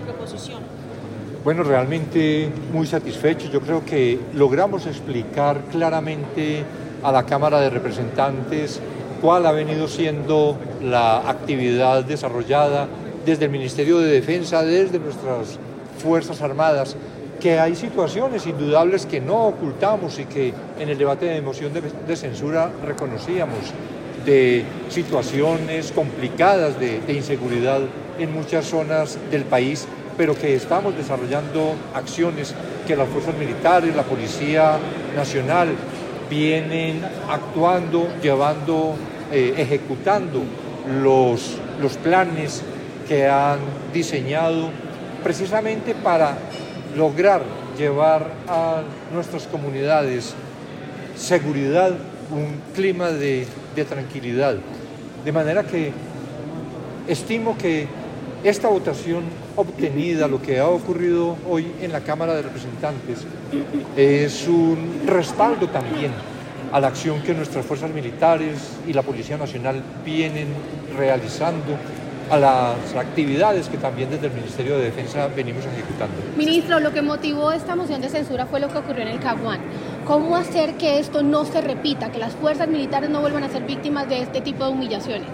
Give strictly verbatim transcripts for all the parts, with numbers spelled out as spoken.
proposición? Bueno, realmente muy satisfecho. Yo creo que logramos explicar claramente a la Cámara de Representantes cuál ha venido siendo la actividad desarrollada desde el Ministerio de Defensa, desde nuestras Fuerzas Armadas, que hay situaciones indudables que no ocultamos y que en el debate de moción de, de censura reconocíamos, de situaciones complicadas de, de inseguridad en muchas zonas del país, pero que estamos desarrollando acciones que las fuerzas militares, la Policía Nacional vienen actuando, llevando, eh, ejecutando los, los planes que han diseñado precisamente para lograr llevar a nuestras comunidades seguridad, un clima de, de tranquilidad. De manera que estimo que esta votación obtenida, lo que ha ocurrido hoy en la Cámara de Representantes, es un respaldo también a la acción que nuestras fuerzas militares y la Policía Nacional vienen realizando, a las actividades que también desde el Ministerio de Defensa venimos ejecutando. Ministro, lo que motivó esta moción de censura fue lo que ocurrió en el Caguán. ¿Cómo hacer que esto no se repita, que las fuerzas militares no vuelvan a ser víctimas de este tipo de humillaciones?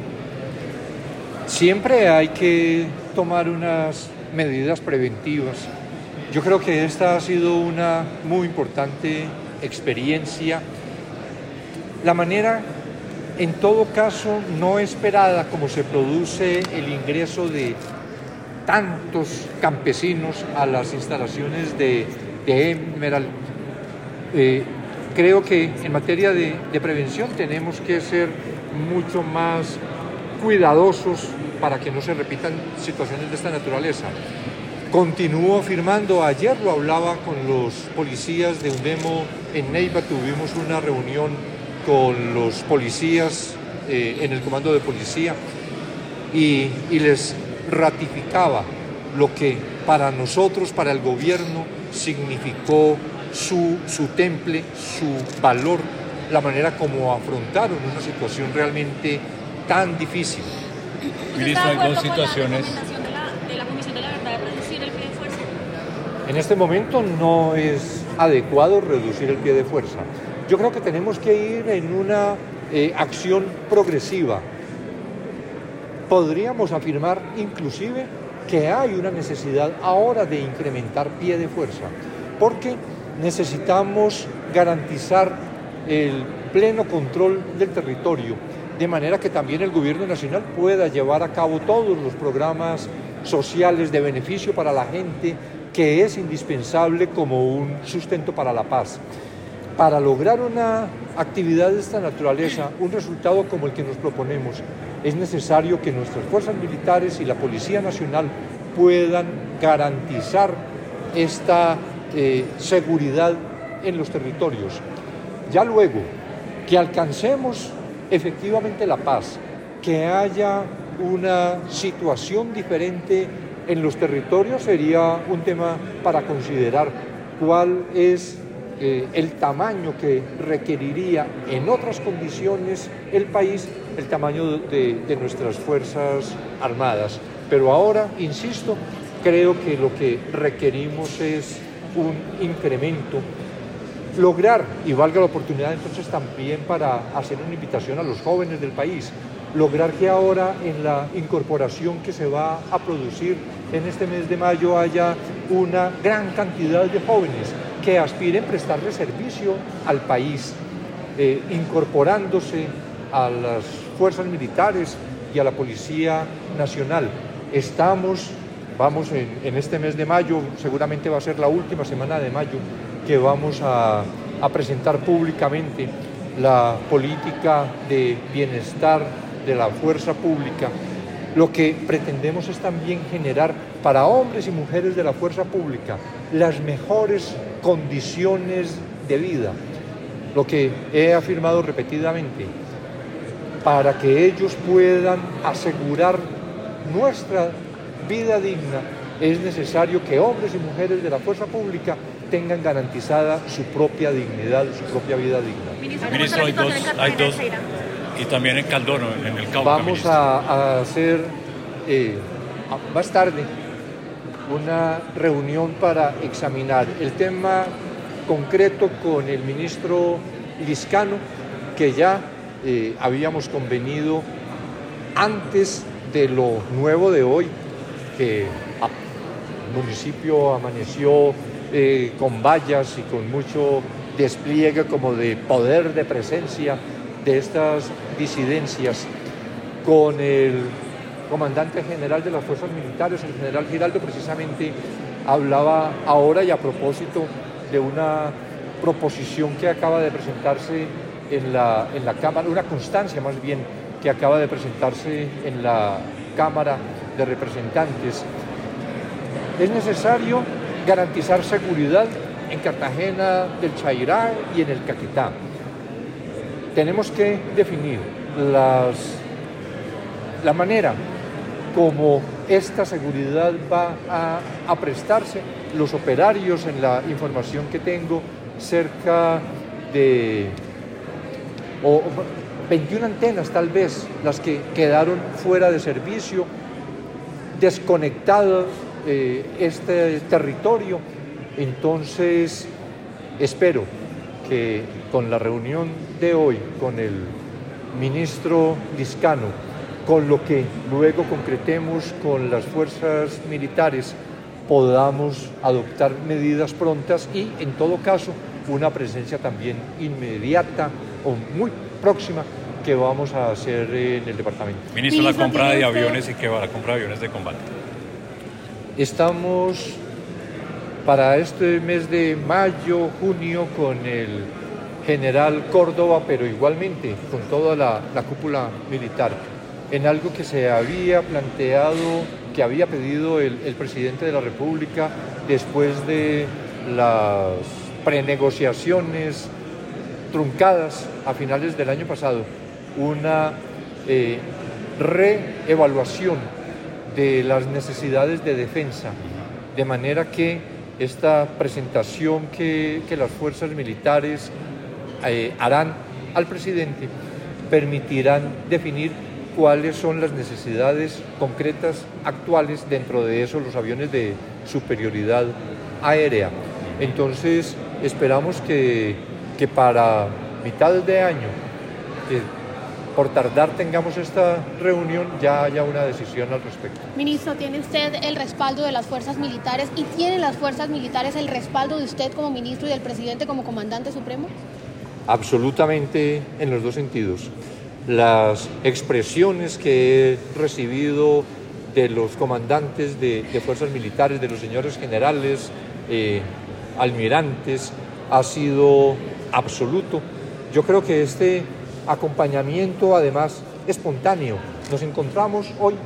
Siempre hay que tomar unas medidas preventivas. Yo creo que esta ha sido una muy importante experiencia. La manera, en todo caso, no esperada, como se produce el ingreso de tantos campesinos a las instalaciones de, de Emerald, eh, creo que en materia de, de prevención tenemos que ser mucho más cuidadosos para que no se repitan situaciones de esta naturaleza. Continúo afirmando, ayer lo hablaba con los policías de UNEMO en Neiva, tuvimos una reunión con los policías eh, en el comando de policía y, y les ratificaba lo que para nosotros, para el gobierno, significó su, su temple, su valor, la manera como afrontaron una situación realmente tan difícil. Ministro, hay dos situaciones. ¿De la, de la Comisión de la Verdad de reducir el pie de fuerza? En este momento no es adecuado reducir el pie de fuerza. Yo creo que tenemos que ir en una eh, acción progresiva. Podríamos afirmar inclusive que hay una necesidad ahora de incrementar pie de fuerza, porque necesitamos garantizar el pleno control del territorio, de manera que también el gobierno nacional pueda llevar a cabo todos los programas sociales de beneficio para la gente, que es indispensable como un sustento para la paz. Para lograr una actividad de esta naturaleza, un resultado como el que nos proponemos, es necesario que nuestras fuerzas militares y la Policía Nacional puedan garantizar esta eh, seguridad en los territorios. Ya luego que alcancemos efectivamente la paz, que haya una situación diferente en los territorios, sería un tema para considerar cuál es eh, el tamaño que requeriría en otras condiciones el país, el tamaño de, de nuestras Fuerzas Armadas. Pero ahora, insisto, creo que lo que requerimos es un incremento. Lograr, y valga la oportunidad entonces también para hacer una invitación a los jóvenes del país, lograr que ahora en la incorporación que se va a producir en este mes de mayo haya una gran cantidad de jóvenes que aspiren a prestarle servicio al país, eh, incorporándose a las fuerzas militares y a la Policía Nacional. Estamos, vamos en, en este mes de mayo, seguramente va a ser la última semana de mayo, que vamos a, a presentar públicamente la política de bienestar de la fuerza pública. Lo que pretendemos es también generar para hombres y mujeres de la fuerza pública las mejores condiciones de vida. Lo que he afirmado repetidamente, para que ellos puedan asegurar nuestra vida digna, es necesario que hombres y mujeres de la fuerza pública tengan garantizada su propia dignidad, su propia vida digna. Ministro, hay dos, hay dos, y también en Caldono, en el Cauca. Vamos a, a hacer, eh, más tarde, una reunión para examinar el tema concreto con el ministro Liscano, que ya eh, habíamos convenido antes de lo nuevo de hoy, que el municipio amaneció eh, con vallas y con mucho despliegue como de poder de presencia de estas disidencias, con el comandante general de las fuerzas militares, el general Giraldo, precisamente hablaba ahora y a propósito de una proposición que acaba de presentarse en la, en la Cámara, una constancia más bien que acaba de presentarse en la Cámara de Representantes. Es necesario garantizar seguridad en Cartagena del Chairá y en el Caquetá. Tenemos que definir las, la manera como esta seguridad va a, a prestarse. Los operarios, en la información que tengo, cerca de o veintiuna antenas tal vez, las que quedaron fuera de servicio, desconectado eh, este territorio. Entonces, espero que con la reunión de hoy con el ministro Liscano, con lo que luego concretemos con las fuerzas militares, podamos adoptar medidas prontas y, en todo caso, una presencia también inmediata o muy próxima que vamos a hacer en el departamento. Ministro, la compra de aviones y qué va la compra de aviones de combate. Estamos para este mes de mayo, junio, con el general Córdoba, pero igualmente con toda la, la cúpula militar, en algo que se había planteado, que había pedido el, el presidente de la República después de las prenegociaciones truncadas a finales del año pasado, una eh, reevaluación de las necesidades de defensa, de manera que esta presentación que, que las fuerzas militares eh, harán al presidente permitirán definir cuáles son las necesidades concretas actuales, dentro de eso los aviones de superioridad aérea. Entonces esperamos que, que para mitad de año, que por tardar tengamos esta reunión, ya haya una decisión al respecto. Ministro, ¿tiene usted el respaldo de las fuerzas militares y tienen las fuerzas militares el respaldo de usted como ministro y del presidente como comandante supremo? Absolutamente, en los dos sentidos. Las expresiones que he recibido de los comandantes de, de fuerzas militares, de los señores generales, eh, almirantes, ha sido absoluto. Yo creo que este acompañamiento, además, espontáneo. Nos encontramos hoy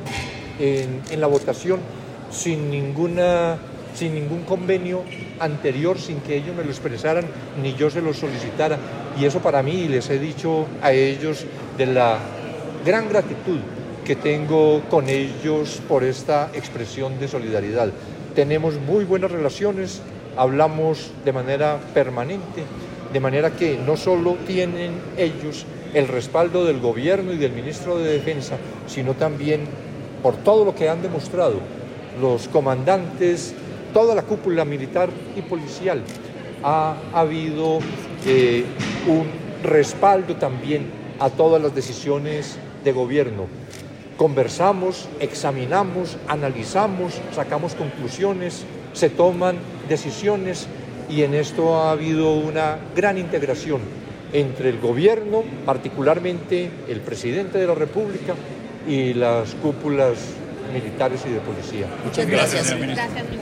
en, en la votación sin ninguna, sin ningún convenio anterior, sin que ellos me lo expresaran ni yo se lo solicitara. Y eso para mí, les he dicho a ellos de la gran gratitud que tengo con ellos por esta expresión de solidaridad. Tenemos muy buenas relaciones, hablamos de manera permanente, de manera que no solo tienen ellos el respaldo del gobierno y del ministro de Defensa, sino también por todo lo que han demostrado los comandantes, toda la cúpula militar y policial. Ha habido eh, un respaldo también a todas las decisiones de gobierno. Conversamos, examinamos, analizamos, sacamos conclusiones, se toman decisiones, y en esto ha habido una gran integración entre el gobierno, particularmente el presidente de la República, y las cúpulas militares y de policía. Muchas gracias. Gracias, ministro. Gracias, ministro.